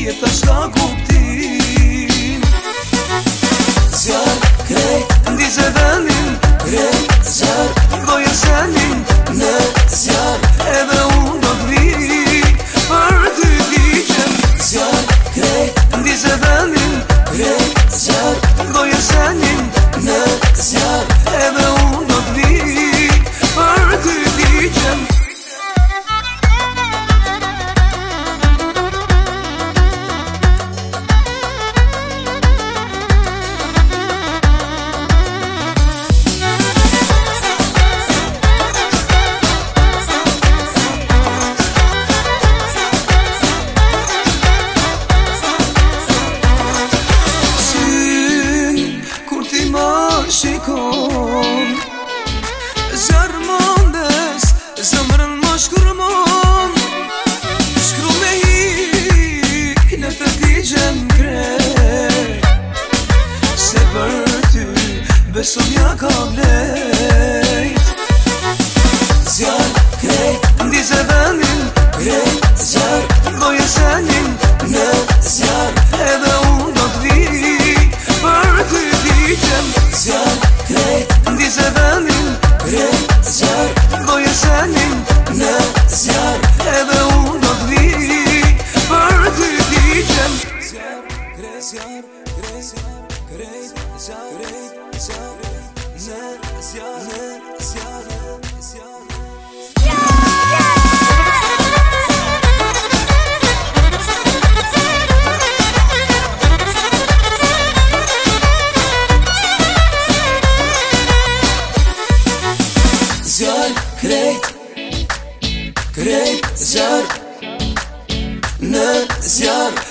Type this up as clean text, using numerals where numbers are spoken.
jeta shka kuptim. Zjarë krejt, Ndize venin, krejt zjarë, doje senin, në zjarë, edhe unë do t'vi për ty digjem. zjarë krejt, Ndize venin, krejt zjarë, doje senin, në zjarë, edhe unë do t'vi për ty digjem. Shikon Zjarmondes Zëmrën më shkurmon Shkru me hi Në të digjem krejt Se për ty Besonja ka vlejt. zjarë krejt, Ndize venin, krejt zjarë, doje senin, në zjarë, edhe unë do t'vi për ty digjem. zjarë krejt, Ndize venin, krejt zjarë, doje senin, në zjarë, edhe unë do t'vi për ty digjem. zjarë, krejt zjarë, krejt zjarë, krejt zjarë, krejt zjarë, në zjarë, zjarë, zjarë. Zjarë krejt, krejt zjarë, në zjarë,